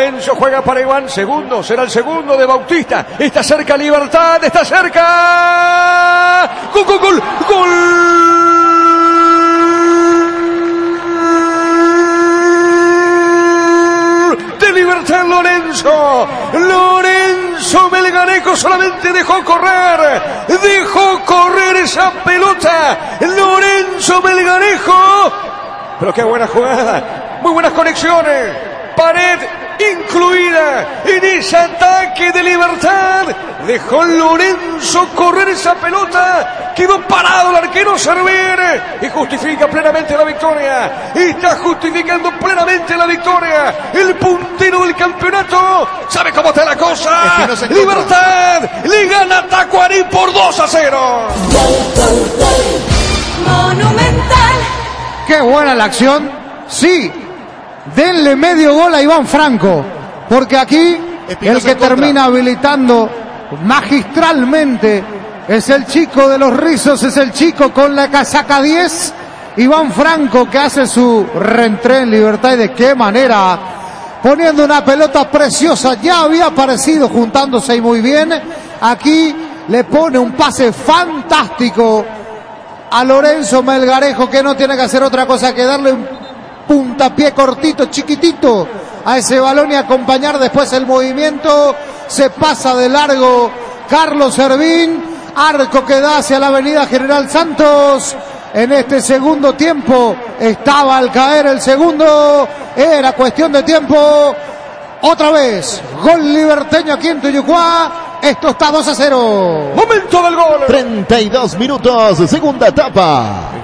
Lorenzo juega para Iván. Segundo, será el segundo de Bautista. Está cerca Libertad, está cerca. ¡Gol, gol, gol! ¡Gol! De Libertad Lorenzo. Lorenzo Melgarejo solamente dejó correr esa pelota. Lorenzo Melgarejo. Pero qué buena jugada. Muy buenas conexiones. Pared incluida en ese ataque de Libertad. Dejó Lorenzo correr esa pelota. Quedó parado el arquero Cerver y justifica plenamente la victoria. Está justificando plenamente la victoria. El puntero del campeonato. ¿Sabe cómo está la cosa? Es que no se Libertad le gana a Tacuarí por 2-0. Monumental. Qué buena la acción. Sí. Denle medio gol a Iván Franco, porque aquí el que termina habilitando magistralmente es el chico de los rizos, es el chico con la casaca 10, Iván Franco, que hace su reentré en Libertad. Y de qué manera, poniendo una pelota preciosa. Ya había aparecido juntándose y muy bien. Aquí le pone un pase fantástico a Lorenzo Melgarejo, que no tiene que hacer otra cosa que darle un puntapié cortito, chiquitito a ese balón y acompañar después el movimiento. Se pasa de largo Carlos Servín. Arco que da hacia la avenida General Santos. En este segundo tiempo estaba al caer el segundo. Era cuestión de tiempo. Otra vez gol liberteño aquí en Tuyucuá. Esto está 2-0. Momento del gol. 32 minutos, segunda etapa.